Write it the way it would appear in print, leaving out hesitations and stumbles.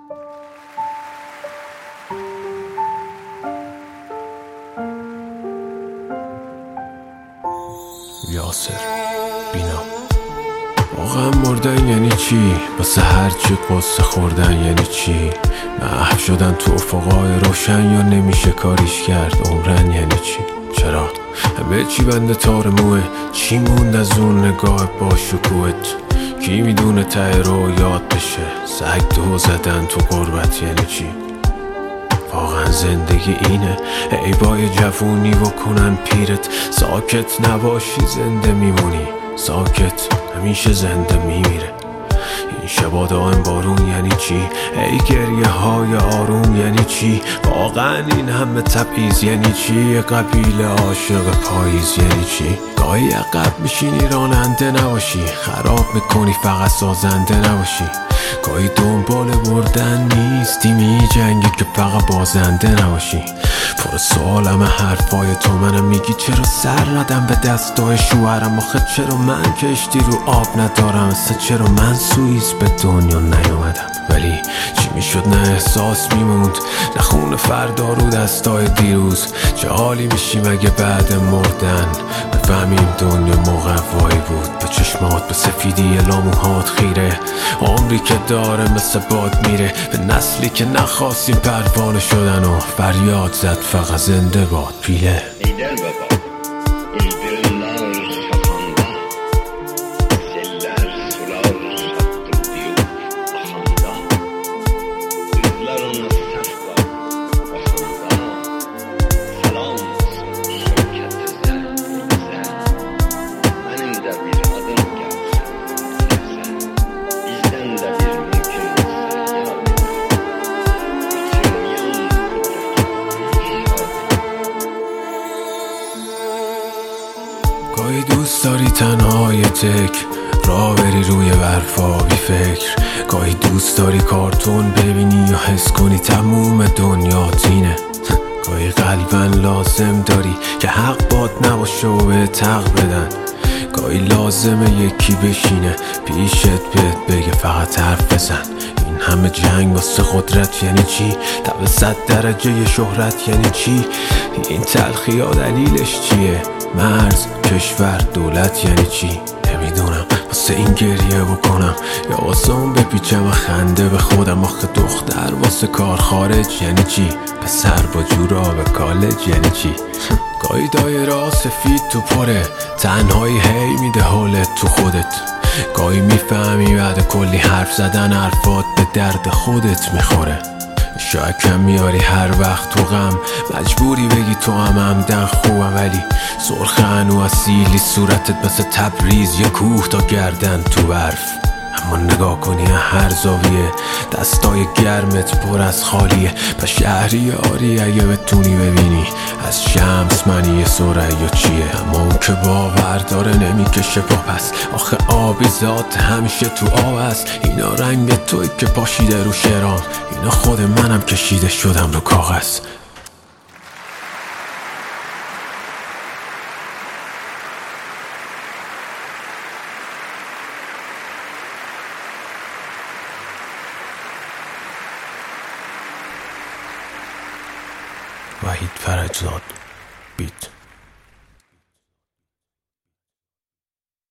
یاسر بینا. واقعا مردن یعنی چی؟ واسه هرچی قصه خوردن یعنی چی؟ محو شدن تو افقای روشن یا نمیشه کاریش کرد؟ عمرن یعنی چی؟ چرا؟ همه چی بنده تار موه؟ چی موند از اون نگاه با شکوهت؟ کی میدونه ته رو یاد بشه؟ سگ دو زدن تو غربت یعنی چی؟ واقعا زندگی اینه؟ ای بای جوونی بکنن پیرت، ساکت نباشی زنده میمونی، ساکت همیشه زنده میمیره. این شبا دائم بارون یعنی چی؟ ای گریه های آروم یعنی چی؟ واقعا این همه تبعیض یعنی چی؟ قبیله عاشق پاییز یعنی چی؟ گاهی عقب میشینی راننده نباشی، خراب میکنی فقط سازنده نباشی. گاهی دنبال بردن نیستی، می جنگی که فقط بازنده نباشی. پر سوالم حرفای تو، منم میگی چرا سر ندم به دستای شوهرم؟ آخه چرا من کشتی رو آب ندارم؟ اصلا چرا من سوئیس به دنیا نیومدم؟ ولی چی میشد؟ نه احساس میموند، نه خون فردا رو دستای دیروز. چه حالی میشیم اگه بعد مردن بفهمیم دنیا مقوایی بود؟ به چشمات، به سفیدی لاموهات خیره، عمری که داره مثل باد میره. به نسلی که نخواستیم پروانه شدن و فریاد زد فقط زنده باد پیله. گاهی دوست داری تنهای تک راه بری روی برفا بی فکر، گاهی دوست داری کارتون ببینی یا حس کنی تموم دنیا تینه. گاهی قلبا لازم داری که حق باد نباشه و به حق بدن، گاهی لازمه یکی بشینه پیشت بهت بگه فقط حرف بزن. این همه جنگ واسه قدرت یعنی چی؟ تا به 100 درجه شهرت یعنی چی؟ این تلخی ها دلیلش چیه؟ مرز، کشور، دولت یعنی چی؟ نمیدونم واسه این گریه بکنم یا واسه اون بپیچم و خنده به خودم. آخه دختر واسه کار خارج یعنی چی؟ پسر با جورا به کالج یعنی چی؟ گاهی دایره سفید تو پره، تنهایی هی میده حالت تو خودت. گاهی میفهمی بعد کلی حرف زدن حرفات به درد خودت میخوره. شاید کم میاری هر وقت تو غم، مجبوری بگی تو همدن خوبم، ولی سرخ هنو اصیلی صورتت مثل تبریز یه کوه تا گردن تو برف. اما نگاه کنی هر زاویه دستای گرمت پر از خالیه. پس شهری آری اگه بتونی ببینی از شمس منی ثریا چیه؟ اما اون که باور داره نمیکشه پا پس، آخه آبی ذات همیشه تو آب است. اینا رنگ توی که پاشیده رو شرام، اینا خود منم کشیده شدم رو کاغذ. وحید فرجزاد بیت.